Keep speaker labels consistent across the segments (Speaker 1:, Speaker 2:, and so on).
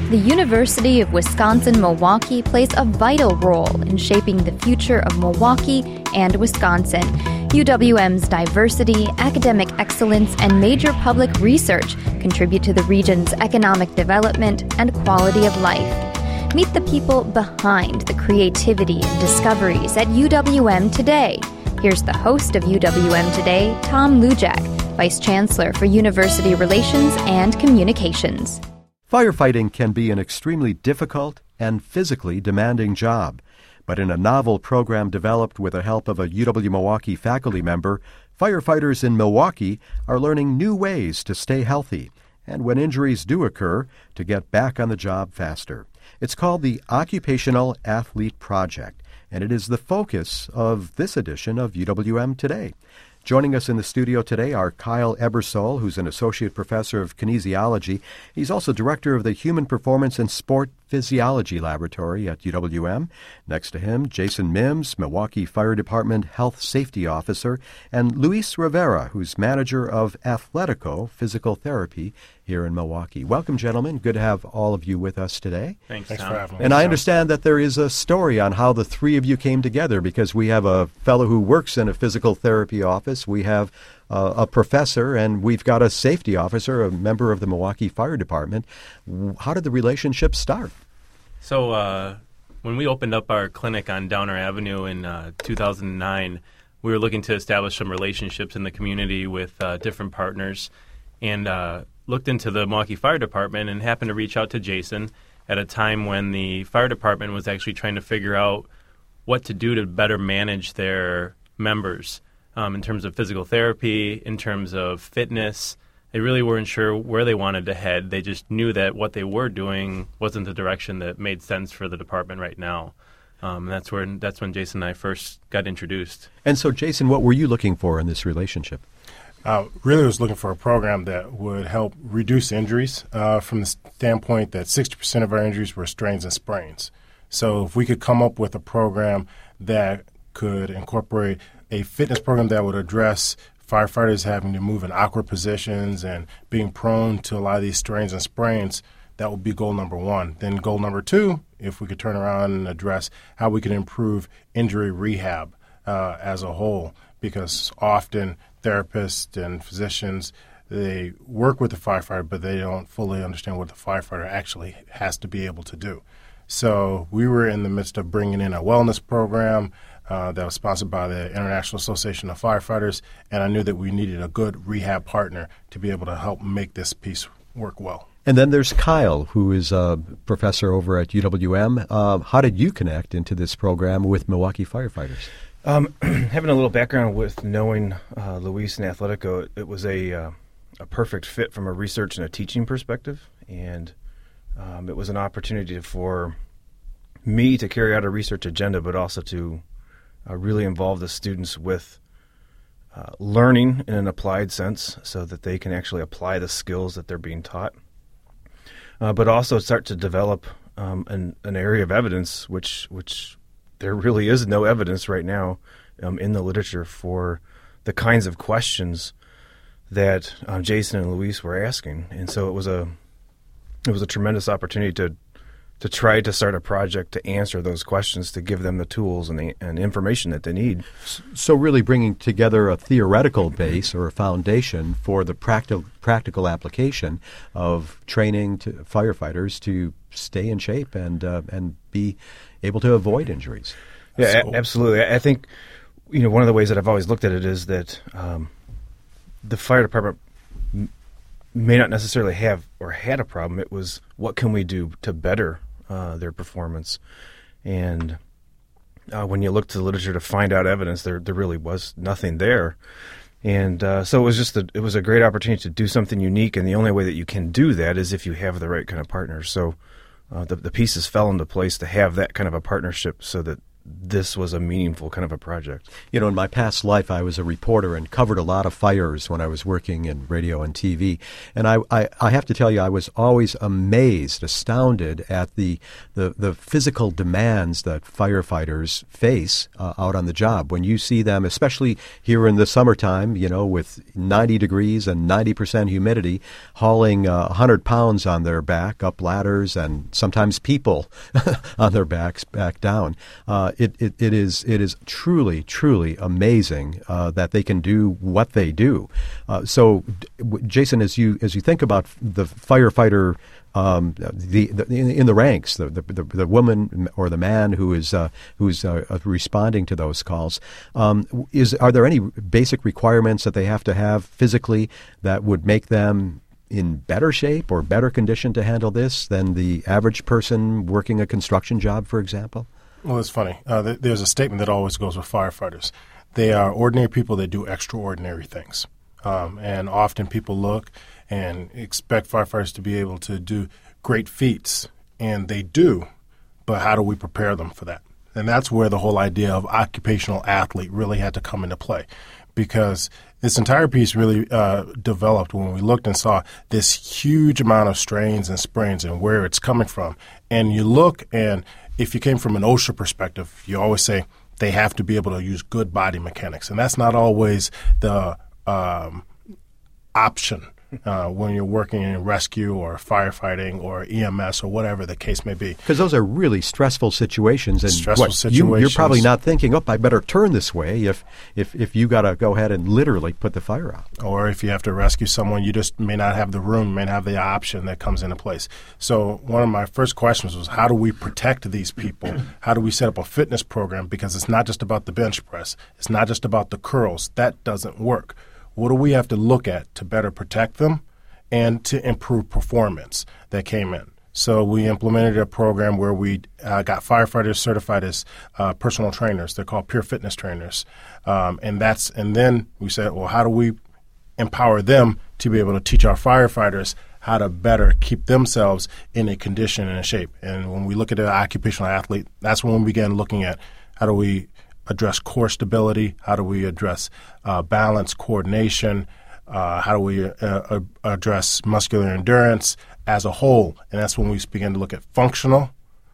Speaker 1: The University of Wisconsin-Milwaukee plays a vital role in shaping the future of Milwaukee and Wisconsin. UWM's diversity, academic excellence, and major public research contribute to the region's economic development and quality of life. Meet the people behind the creativity and discoveries at UWM Today. Here's the host of UWM Today, Tom Lujak, Vice Chancellor for University Relations and Communications.
Speaker 2: Firefighting can be an extremely difficult and physically demanding job. But in a novel program developed with the help of a UW-Milwaukee faculty member, firefighters in Milwaukee are learning new ways to stay healthy and, when injuries do occur, to get back on the job faster. It's called the Occupational Athlete Project, and it is the focus of this edition of UWM Today. Joining us in the studio today are Kyle Ebersole, who's an associate professor of kinesiology. He's also director of the Human Performance and Sport Physiology Laboratory at UWM. Next to him, Jason Mims, Milwaukee Fire Department Health Safety Officer, and Luis Rivera, who's manager of Athletico Physical Therapy here in Milwaukee. Welcome, gentlemen. Good to have all of you with us today.
Speaker 3: Thanks for having me.
Speaker 2: And I understand that there is a story on how the three of you came together, because we have a fellow who works in a physical therapy office, we have a professor, and we've got a safety officer, a member of the Milwaukee Fire Department. How did the relationship start?
Speaker 3: So when we opened up our clinic on Downer Avenue in 2009, we were looking to establish some relationships in the community with different partners, and looked into the Milwaukee Fire Department and happened to reach out to Jason at a time when the fire department was actually trying to figure out what to do to better manage their members in terms of physical therapy, in terms of fitness. They really weren't sure where they wanted to head. They just knew that what they were doing wasn't the direction that made sense for the department right now. That's when Jason and I first got introduced.
Speaker 2: And so, Jason, what were you looking for in this relationship?
Speaker 4: Really was looking for a program that would help reduce injuries from the standpoint that 60% of our injuries were strains and sprains. So if we could come up with a program that could incorporate a fitness program that would address firefighters having to move in awkward positions and being prone to a lot of these strains and sprains, that would be goal number one. Then goal number two, if we could turn around and address how we could improve injury rehab as a whole, because often therapists and physicians, they work with the firefighter, but they don't fully understand what the firefighter actually has to be able to do. So we were in the midst of bringing in a wellness program that was sponsored by the International Association of Firefighters, and I knew that we needed a good rehab partner to be able to help make this piece work well.
Speaker 2: And then there's Kyle, who is a professor over at UWM. How did you connect into this program with Milwaukee firefighters?
Speaker 5: Having a little background with knowing Luis and Athletico, it was a perfect fit from a research and a teaching perspective, and it was an opportunity for me to carry out a research agenda, but also to really involve the students with learning in an applied sense so that they can actually apply the skills that they're being taught, but also start to develop an area of evidence which there really is no evidence right now in the literature for the kinds of questions that Jason and Luis were asking. And so it was a tremendous opportunity to try to start a project to answer those questions, to give them the tools and information that they need.
Speaker 2: So really bringing together a theoretical base or a foundation for the practical application of training to firefighters to stay in shape and be able to avoid injuries.
Speaker 5: Yeah, absolutely. I think one of the ways that I've always looked at it is that the fire department may not necessarily have or had a problem. It was, what can we do to better their performance? And when you look to the literature to find out evidence, there really was nothing there. And so it was a great opportunity to do something unique, and the only way that you can do that is if you have the right kind of partners. So the pieces fell into place to have that kind of a partnership so that this was a meaningful kind of a project.
Speaker 2: You know, in my past life, I was a reporter and covered a lot of fires when I was working in radio and TV. And I have to tell you, I was always amazed, astounded at the physical demands that firefighters face out on the job. When you see them, especially here in the summertime, you know, with 90 degrees and 90% humidity, hauling 100 pounds on their back up ladders and sometimes people on their backs back down. It is truly amazing that they can do what they do. So, Jason, as you think about the firefighter in the ranks, the woman or the man who's responding to those calls, are there any basic requirements that they have to have physically that would make them in better shape or better condition to handle this than the average person working a construction job, for example?
Speaker 4: Well, it's funny. There's a statement that always goes with firefighters. They are ordinary people that do extraordinary things. And often people look and expect firefighters to be able to do great feats, and they do. But how do we prepare them for that? And that's where the whole idea of occupational athlete really had to come into play, because this entire piece really developed when we looked and saw this huge amount of strains and sprains and where it's coming from. And you look, and if you came from an OSHA perspective, you always say they have to be able to use good body mechanics. And that's not always the option when you're working in rescue or firefighting or EMS or whatever the case may be.
Speaker 2: Because those are really stressful situations. And
Speaker 4: situations.
Speaker 2: You're probably not thinking, I better turn this way if you got to go ahead and literally put the fire out.
Speaker 4: Or if you have to rescue someone, you just may not have the room, may not have the option that comes into place. So one of my first questions was, how do we protect these people? How do we set up a fitness program? Because it's not just about the bench press. It's not just about the curls. That doesn't work. What do we have to look at to better protect them and to improve performance that came in? So we implemented a program where we got firefighters certified as personal trainers. They're called peer fitness trainers. And then we said, well, how do we empower them to be able to teach our firefighters how to better keep themselves in a condition and a shape? And when we look at an occupational athlete, that's when we began looking at how do we address core stability, how do we address balance, coordination, how do we address muscular endurance as a whole. And that's when we began to look at functional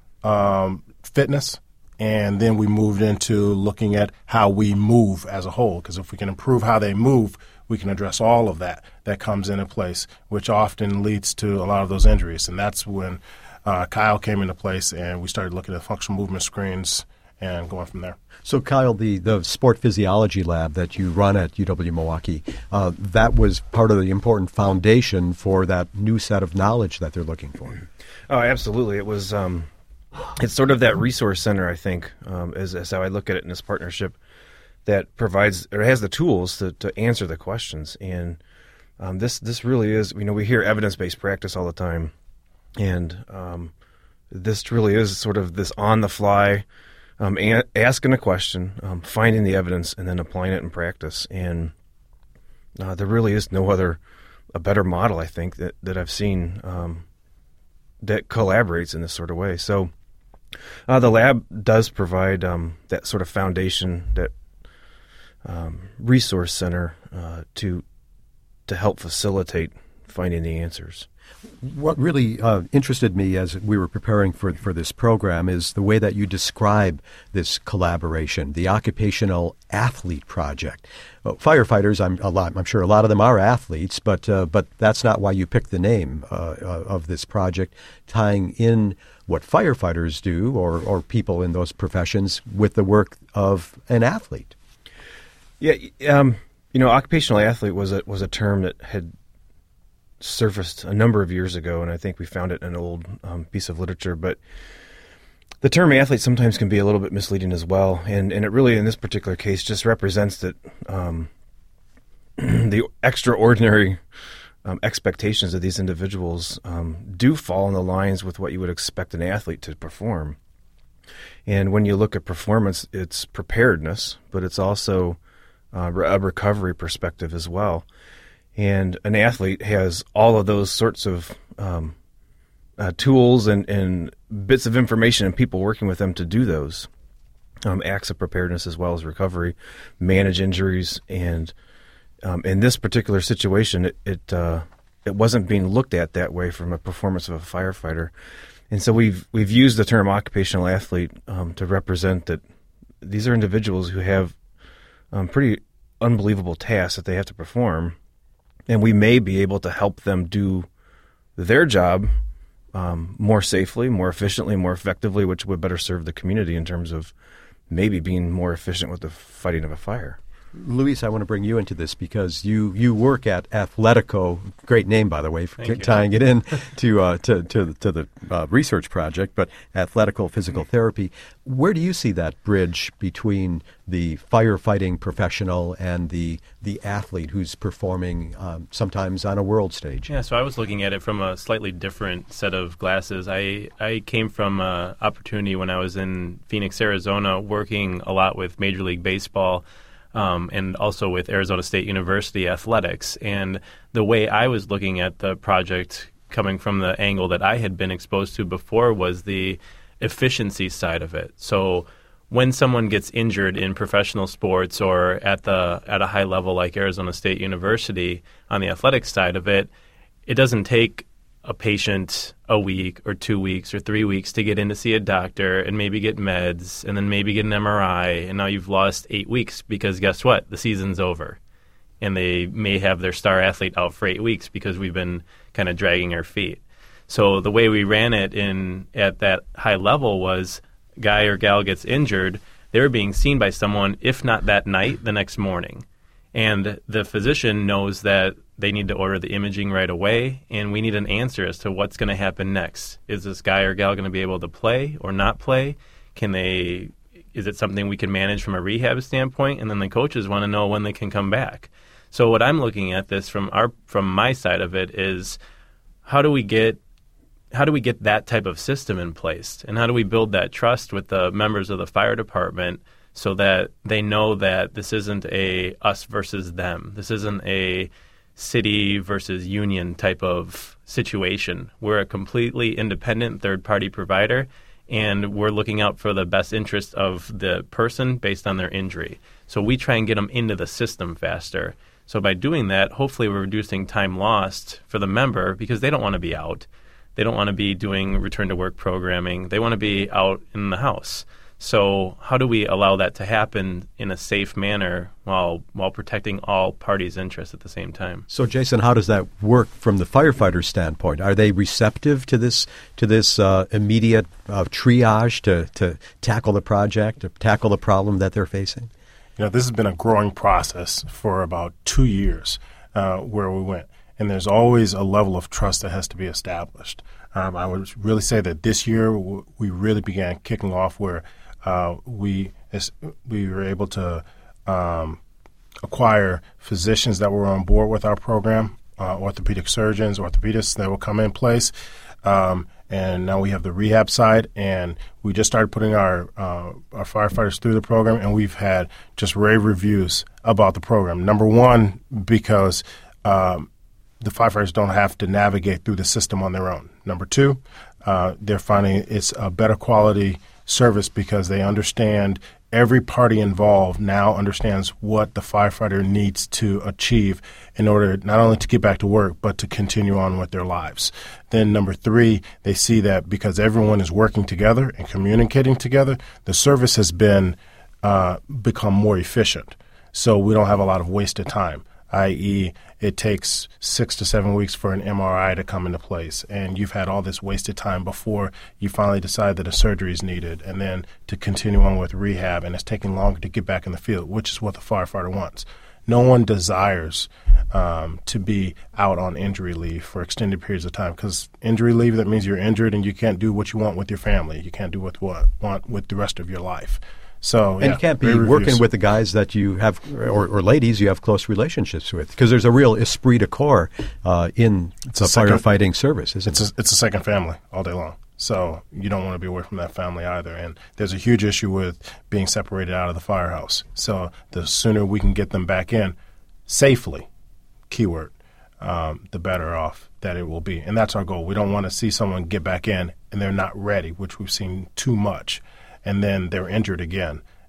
Speaker 4: fitness, and then we moved into looking at how we move as a whole, because if we can improve how they move, we can address all of that comes into place, which often leads to a lot of those injuries. And that's when Kyle came into place, and we started looking at functional movement screens and going from there.
Speaker 2: So, Kyle, the sport physiology lab that you run at UW-Milwaukee, that was part of the important foundation for that new set of knowledge that they're looking for.
Speaker 5: Oh, absolutely. It was it's sort of that resource center, I think, is how I look at it in this partnership, that provides or has the tools to answer the questions. And this really is, we hear evidence-based practice all the time, and this really is sort of this on-the-fly asking a question, finding the evidence, and then applying it in practice. And there really is a better model, I think, that I've seen that collaborates in this sort of way. So the lab does provide that sort of foundation, that resource center to help facilitate finding the answers.
Speaker 2: What really interested me as we were preparing for this program is the way that you describe this collaboration, the Occupational Athlete Project. Firefighters, I'm sure a lot of them are athletes, but that's not why you picked the name of this project, tying in what firefighters do or people in those professions with the work of an athlete.
Speaker 5: Yeah, occupational athlete was a term that had surfaced a number of years ago, and I think we found it in an old piece of literature. But the term athlete sometimes can be a little bit misleading as well, and it really, in this particular case, just represents that the extraordinary expectations of these individuals do fall in the lines with what you would expect an athlete to perform. And when you look at performance, it's preparedness, but it's also a recovery perspective as well. And an athlete has all of those sorts of tools and bits of information and people working with them to do those. acts of preparedness as well as recovery, manage injuries, and in this particular situation, it wasn't being looked at that way from a performance of a firefighter, and so we've used the term occupational athlete to represent that these are individuals who have pretty unbelievable tasks that they have to perform, and we may be able to help them do their job more safely, more efficiently, more effectively, which would better serve the community in terms of maybe being more efficient with the fighting of a fire.
Speaker 2: Luis, I want to bring you into this because you work at Athletico. Great name, by the way, for tying it in to the research project. But Athletico Physical Therapy. Where do you see that bridge between the firefighting professional and the athlete who's performing sometimes on a world stage?
Speaker 3: Yeah, so I was looking at it from a slightly different set of glasses. I came from an opportunity when I was in Phoenix, Arizona, working a lot with Major League Baseball. And also with Arizona State University athletics. And the way I was looking at the project coming from the angle that I had been exposed to before was the efficiency side of it. So when someone gets injured in professional sports or at a high level like Arizona State University on the athletics side of it, it doesn't take a patient a week or 2 weeks or 3 weeks to get in to see a doctor and maybe get meds and then maybe get an MRI, and now you've lost 8 weeks because guess what? The season's over. And they may have their star athlete out for 8 weeks because we've been kind of dragging our feet. So the way we ran it at that high level was guy or gal gets injured, they were being seen by someone, if not that night, the next morning. And the physician knows that they need to order the imaging right away, and we need an answer as to what's going to happen next. Is this guy or gal going to be able to play or not play? Is it something we can manage from a rehab standpoint? And then the coaches want to know when they can come back. So what I'm looking at this from my side of it is how do we get that type of system in place, and how do we build that trust with the members of the fire department so that they know that this isn't a us versus them. This isn't a city versus union type of situation. We're a completely independent third-party provider, and we're looking out for the best interest of the person based on their injury. So we try and get them into the system faster. So by doing that, hopefully we're reducing time lost for the member because they don't want to be out. They don't want to be doing return-to-work programming. They want to be out in the house. So how do we allow that to happen in a safe manner while protecting all parties' interests at the same time?
Speaker 2: So, Jason, how does that work from the firefighter standpoint? Are they receptive to this immediate triage to tackle the project, to tackle the problem that they're facing?
Speaker 4: This has been a growing process for about 2 years where we went. And there's always a level of trust that has to be established. I would really say that this year we really began kicking off where we were able to acquire physicians that were on board with our program, orthopedic surgeons, orthopedists that will come in place. And now we have the rehab side, and we just started putting our firefighters through the program, and we've had just rave reviews about the program. Number one, because the firefighters don't have to navigate through the system on their own. Number two, they're finding it's a better quality service because they understand every party involved now understands what the firefighter needs to achieve in order not only to get back to work, but to continue on with their lives. Then number three, they see that because everyone is working together and communicating together, the service has been become more efficient. So we don't have a lot of wasted time, i.e., it takes 6 to 7 weeks for an MRI to come into place, and you've had all this wasted time before you finally decide that a surgery is needed, and then to continue on with rehab, and it's taking longer to get back in the field, which is what the firefighter wants. No one desires to be out on injury leave for extended periods of time, because injury leave, that means you're injured and you can't do what you want with your family. You can't do what you want with the rest of your life. So,
Speaker 2: and you can't be working with the guys that you have, or ladies you have close relationships with, because there's a real esprit de corps in the firefighting service, isn't it?
Speaker 4: It's a second family all day long. So you don't want to be away from that family either. And there's a huge issue with being separated out of the firehouse. So the sooner we can get them back in safely, keyword, the better off that it will be. And that's our goal. We don't want to see someone get back in and they're not ready, which we've seen too much. And then they're injured again,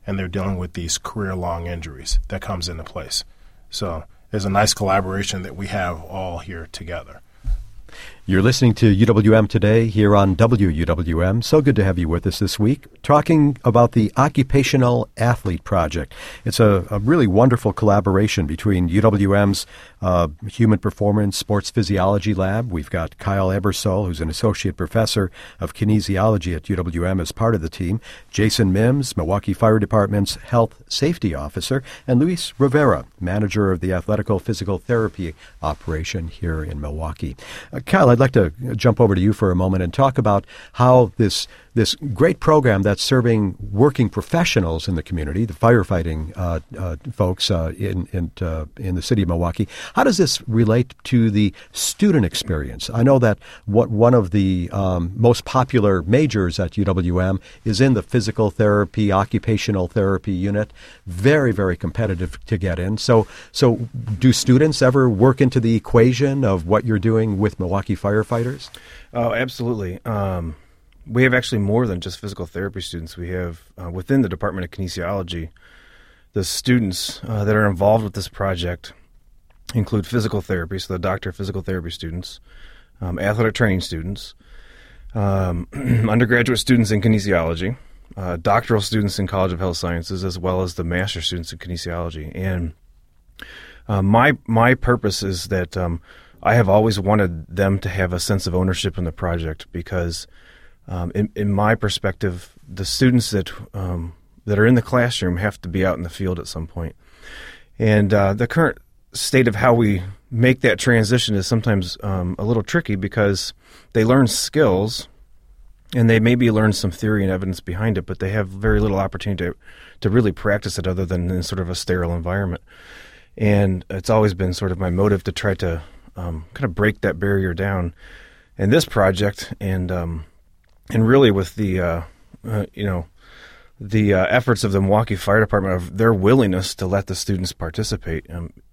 Speaker 4: and they're dealing with these career-long injuries that comes into place. So there's a nice collaboration that we have all here together.
Speaker 2: You're listening to UWM Today here on WUWM. So good to have you with us this week, talking about the Occupational Athlete Project. It's a really wonderful collaboration between UWM's Human Performance Sports Physiology Lab. We've got Kyle Ebersole, who's an associate professor of kinesiology at UWM, as part of the team, Jason Mims, Milwaukee Fire Department's Health Safety Officer, and Luis Rivera, manager of the Athletical Physical Therapy operation here in Milwaukee. Kyle, I'd like to jump over to you for a moment and talk about how this great program that's serving working professionals in the community, the firefighting folks in the city of Milwaukee, how does this relate to the student experience? I know that one of the most popular majors at UWM is in the physical therapy, occupational therapy unit. Very, very competitive to get in. So do students ever work into the equation of what you're doing with Milwaukee firefighters?
Speaker 5: Oh, absolutely. We have actually more than just physical therapy students. We have, within the Department of Kinesiology, the students that are involved with this project include physical therapy, so the doctor of physical therapy students, athletic training students, undergraduate students in kinesiology, doctoral students in College of Health Sciences, as well as the master students in kinesiology. And my purpose is that I have always wanted them to have a sense of ownership in the project because in my perspective, the students that are in the classroom have to be out in the field at some point. And the current state of how we make that transition is sometimes a little tricky because they learn skills and they maybe learn some theory and evidence behind it, but they have very little opportunity to really practice it other than in sort of a sterile environment. And it's always been sort of my motive to try to kind of break that barrier down. And this project and really with the efforts of the Milwaukee Fire Department, of their willingness to let the students participate.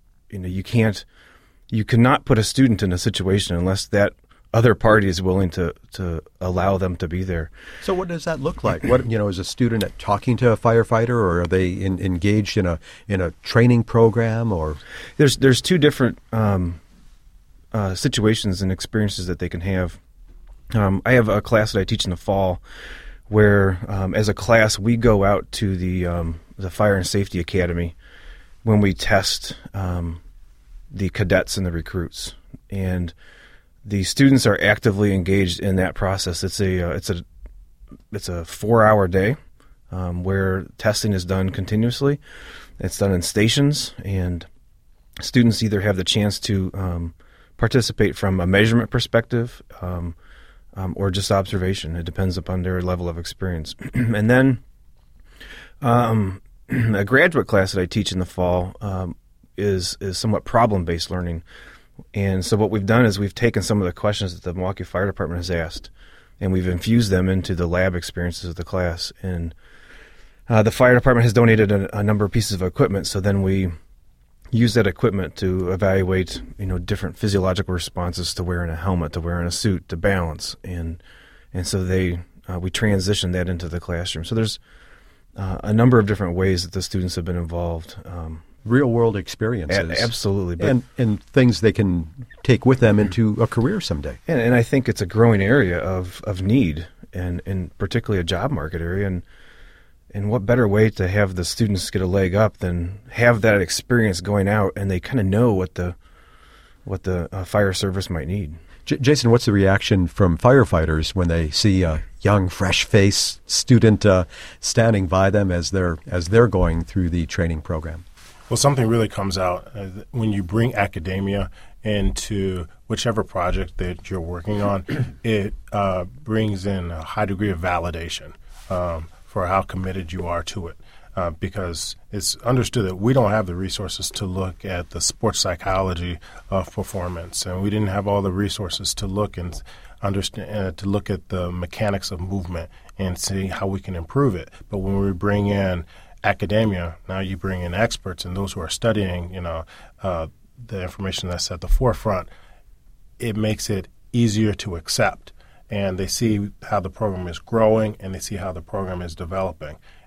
Speaker 5: You cannot put a student in a situation unless that other party is willing to allow them to be there.
Speaker 2: So what does that look like? What is a student talking to a firefighter, or are they engaged in a training program? Or
Speaker 5: there's two different situations and experiences that they can have. I have a class that I teach in the fall where, as a class, we go out to the Fire and Safety Academy when we test the cadets and the recruits. And the students are actively engaged in that process. It's a 4-hour day where testing is done continuously. It's done in stations, and students either have the chance to participate from a measurement perspective or just observation. It depends upon their level of experience. And then a graduate class that I teach in the fall is somewhat problem-based learning. And so what we've done is we've taken some of the questions that the Milwaukee Fire Department has asked, and we've infused them into the lab experiences of the class. And the fire department has donated a number of pieces of equipment, so then we use that equipment to evaluate, different physiological responses to wearing a helmet, to wearing a suit, to balance, and so we transition that into the classroom. So there's a number of different ways that the students have been involved.
Speaker 2: Real-world experiences.
Speaker 5: Absolutely.
Speaker 2: And things they can take with them into a career someday.
Speaker 5: And I think it's a growing area of need, and particularly a job market area. And what better way to have the students get a leg up than have that experience going out, and they kind of know what the fire service might need.
Speaker 2: Jason, what's the reaction from firefighters when they see a young, fresh-faced student standing by them as they're going through the training program?
Speaker 4: Well, something really comes out when you bring academia into whichever project that you're working on. It brings in a high degree of validation for how committed you are to it, because it's understood that we don't have the resources to look at the sports psychology of performance, and we didn't have all the resources to look and understand to look at the mechanics of movement and see how we can improve it. But when we bring in academia, now you bring in experts and those who are studying, the information that's at the forefront, it makes it easier to accept. And they see how the program is growing, and they see how the program is developing.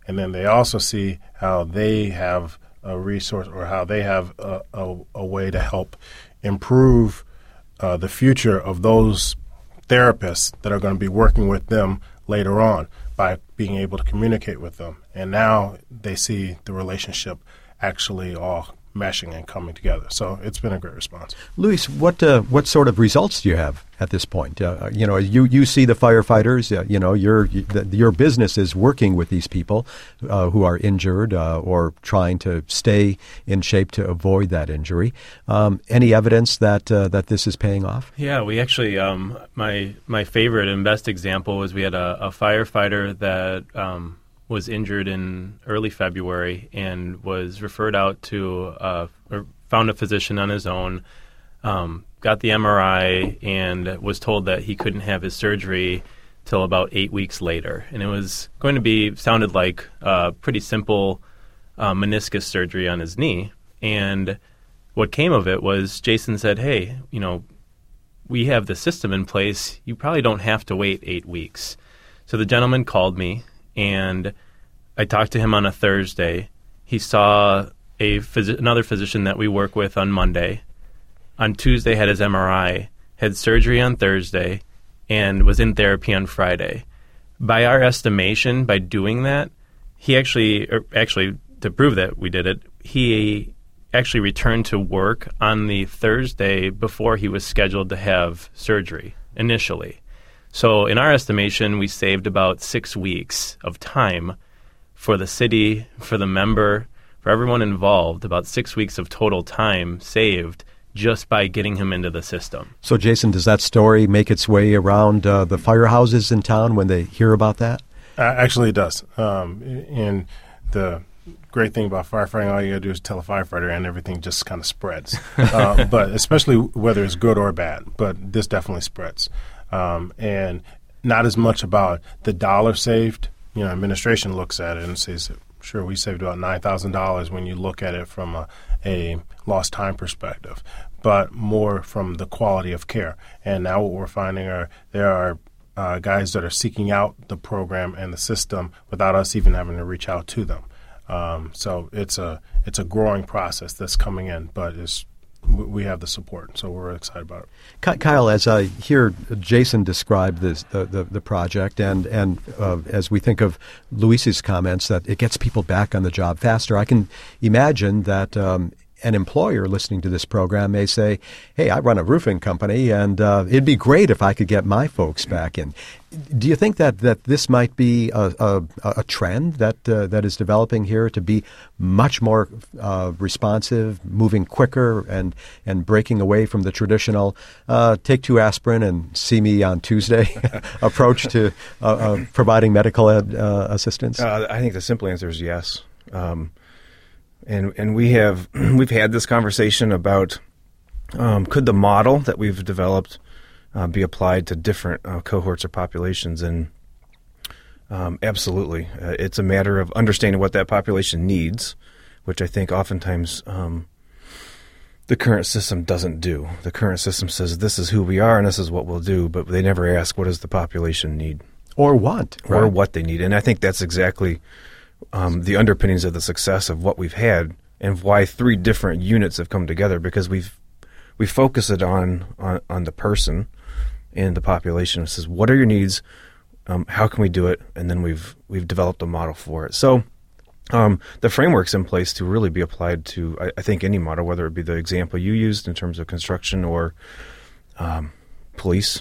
Speaker 4: and then they also see how they have a resource or how they have a way to help improve the future of those therapists that are going to be working with them later on by being able to communicate with them. And now they see the relationship actually all meshing and coming together. So it's been a great response.
Speaker 2: Luis, what sort of results do you have at this point? You see the firefighters. Your business is working with these people who are injured or trying to stay in shape to avoid that injury. Any evidence that this is paying off?
Speaker 3: Yeah, we actually my favorite and best example was we had a firefighter that was injured in early February and was referred out to or found a physician on his own, got the MRI, and was told that he couldn't have his surgery till about 8 weeks later. And it was going to sounded like pretty simple meniscus surgery on his knee. And what came of it was Jason said, hey, we have the system in place. You probably don't have to wait 8 weeks. So the gentleman called me, and I talked to him on a Thursday. He saw another physician that we work with on Monday. On Tuesday, had his MRI, had surgery on Thursday, and was in therapy on Friday. By our estimation, by doing that, he actually to prove that we did it, he actually returned to work on the Thursday before he was scheduled to have surgery initially. So in our estimation, we saved about 6 weeks of time for the city, for the member, for everyone involved, about 6 weeks of total time saved just by getting him into the system.
Speaker 2: So, Jason, does that story make its way around the firehouses in town when they hear about that?
Speaker 4: Actually, it does. And the great thing about firefighting, all you got to do is tell a firefighter and everything just kind of spreads. But especially whether it's good or bad, but this definitely spreads. And not as much about the dollar saved. Administration looks at it and says, sure, we saved about $9,000 when you look at it from a lost time perspective, but more from the quality of care. And now what we're finding there are guys that are seeking out the program and the system without us even having to reach out to them. So it's a growing process that's coming in, but we have the support, so we're excited about it.
Speaker 2: Kyle, as I hear Jason describe the project, and as we think of Luis's comments that it gets people back on the job faster, I can imagine that an employer listening to this program may say, hey, I run a roofing company, and it'd be great if I could get my folks back in. Do you think that this might be a trend that is developing here to be much more responsive, moving quicker, and breaking away from the traditional take 2 aspirin and see me on Tuesday approach to providing medical assistance?
Speaker 5: I think the simple answer is yes. And we've had this conversation about could the model that we've developed be applied to different cohorts or populations, and absolutely. It's a matter of understanding what that population needs, which I think oftentimes the current system doesn't do. The current system says this is who we are and this is what we'll do, but they never ask what does the population need.
Speaker 2: Or want.
Speaker 5: Or
Speaker 2: right?
Speaker 5: what they need. And I think that's exactly the underpinnings of the success of what we've had and why 3 different units have come together, because we focus it on the person and the population. It says, what are your needs? How can we do it? And then we've developed a model for it. So the framework's in place to really be applied to, I think, any model, whether it be the example you used in terms of construction or police.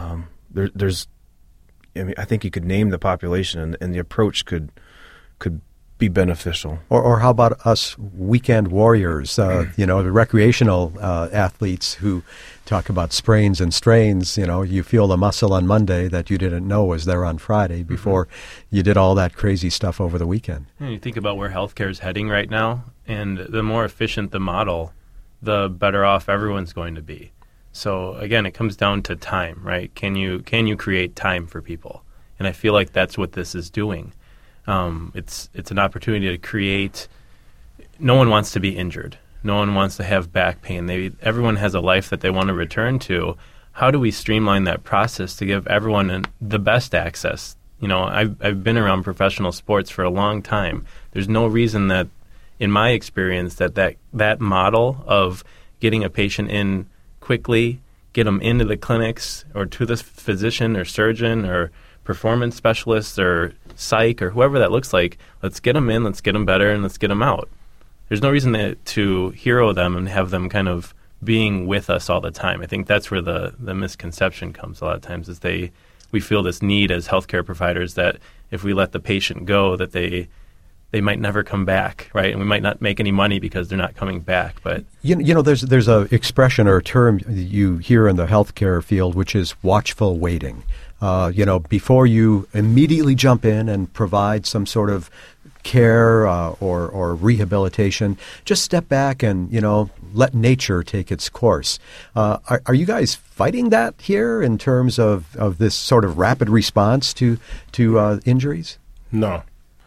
Speaker 5: I think you could name the population, and the approach could be beneficial.
Speaker 2: Or how about us weekend warriors, the recreational athletes who talk about sprains and strains. You feel the muscle on Monday that you didn't know was there on Friday before you did all that crazy stuff over the weekend.
Speaker 3: And you think about where healthcare is heading right now, and the more efficient the model, the better off everyone's going to be. So again, it comes down to time, right? Can you create time for people? And I feel like that's what this is doing. It's an opportunity to create. No one wants to be injured. No one wants to have back pain. Everyone has a life that they want to return to. How do we streamline that process to give everyone the best access I've been around professional sports for a long time. There's no reason that, in my experience, that model of getting a patient in quickly, get them into the clinics or to the physician or surgeon or performance specialist or psych or whoever that looks like, let's get them in, let's get them better, and let's get them out. There's no reason to hero them and have them kind of being with us all the time. I think that's where the misconception comes a lot of times, is we feel this need as healthcare providers that if we let the patient go, that they might never come back, right? And we might not make any money because they're not coming back. But
Speaker 2: there's a expression or a term you hear in the healthcare field, which is watchful waiting. Before you immediately jump in and provide some sort of care or rehabilitation, just step back and let nature take its course. Are you guys fighting that here in terms of this sort of rapid response to injuries?
Speaker 4: No.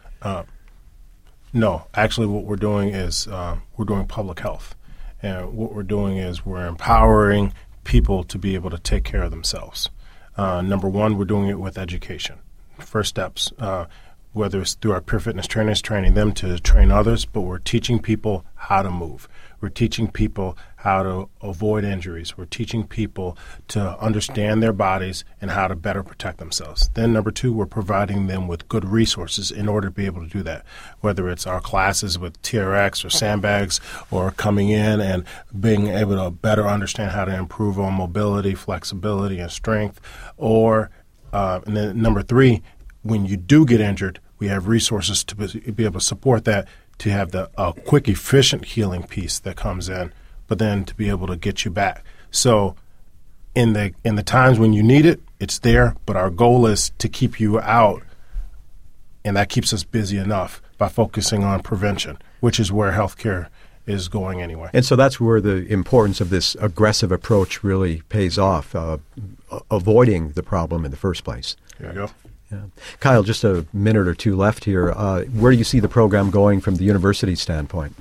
Speaker 4: No. Actually, what we're doing is we're doing public health. And what we're doing is we're empowering people to be able to take care of themselves. Number one, we're doing it with education. First steps, whether it's through our Pure Fitness trainers, training them to train others, but we're teaching people how to move. We're teaching people how to avoid injuries. We're teaching people to understand their bodies and how to better protect themselves. Then number two, we're providing them with good resources in order to be able to do that, whether it's our classes with TRX or sandbags, or coming in and being able to better understand how to improve on mobility, flexibility, and strength. Or and then number three, when you do get injured, we have resources to be able to support that, to have the quick, efficient healing piece that comes in, but then to be able to get you back. So in the times when you need it, it's there, but our goal is to keep you out, and that keeps us busy enough by focusing on prevention, which is where healthcare is going anyway.
Speaker 2: And so that's where the importance of this aggressive approach really pays off, avoiding the problem in the first place.
Speaker 4: There you go.
Speaker 2: Yeah. Kyle, just a minute or two left here. Where do you see the program going from the university standpoint?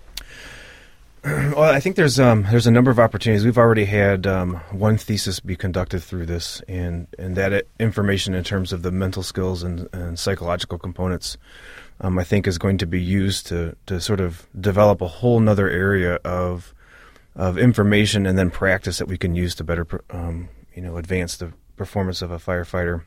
Speaker 5: Well, I think there's a number of opportunities. We've already had one thesis be conducted through this, and that information in terms of the mental skills and psychological components, I think, is going to be used to sort of develop a whole nother area of information and then practice that we can use to better advance the performance of a firefighter.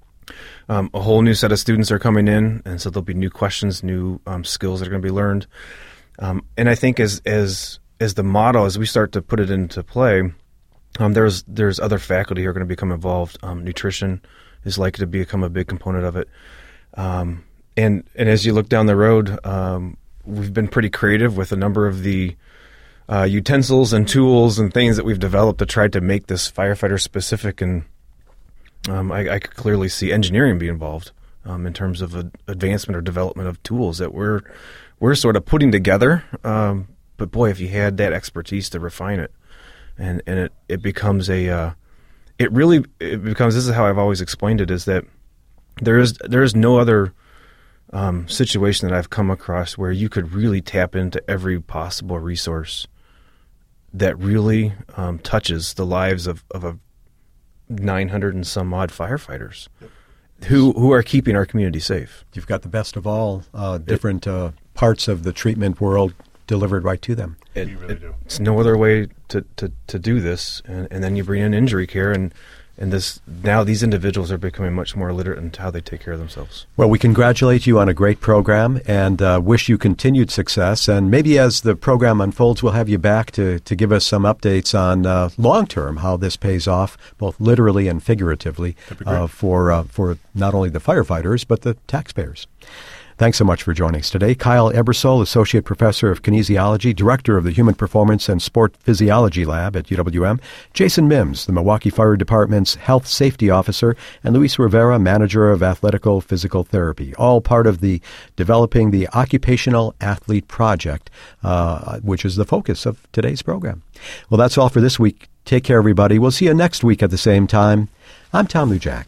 Speaker 5: A whole new set of students are coming in, and so there'll be new questions, new skills that are going to be learned. And I think as the model, as we start to put it into play, there's other faculty who are going to become involved. Nutrition is likely to become a big component of it. And as you look down the road, we've been pretty creative with a number of the utensils and tools and things that we've developed to try to make this firefighter specific. And I could clearly see engineering be involved in terms of advancement or development of tools that we're sort of putting together. But boy, if you had that expertise to refine it, and it becomes this is how I've always explained it, is that there is no other situation that I've come across where you could really tap into every possible resource that really touches the lives of a 900 and some odd firefighters who are keeping our community safe. You've
Speaker 2: got the best of all different parts of the treatment world delivered right to them.
Speaker 4: You really do.
Speaker 5: It's no other way to do this, and then you bring in injury care, and now these individuals are becoming much more literate in how they take care of themselves.
Speaker 2: Well, we congratulate you on a great program and wish you continued success. And maybe as the program unfolds, we'll have you back to give us some updates on long-term, how this pays off, both literally and figuratively, for not only the firefighters, but the taxpayers. Thanks so much for joining us today. Kyle Ebersole, Associate Professor of Kinesiology, Director of the Human Performance and Sport Physiology Lab at UWM, Jason Mims, the Milwaukee Fire Department's Health Safety Officer, and Luis Rivera, Manager of Athletical Physical Therapy, all part of the Developing the Occupational Athlete Project, which is the focus of today's program. Well, that's all for this week. Take care, everybody. We'll see you next week at the same time. I'm Tom Lujack.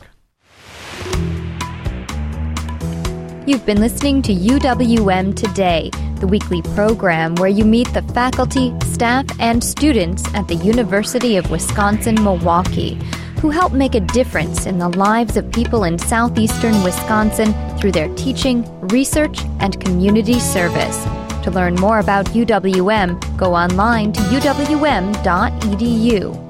Speaker 1: You've been listening to UWM Today, the weekly program where you meet the faculty, staff, and students at the University of Wisconsin-Milwaukee. who help make a difference in the lives of people in southeastern Wisconsin through their teaching, research, and community service. To learn more about UWM, go online to uwm.edu.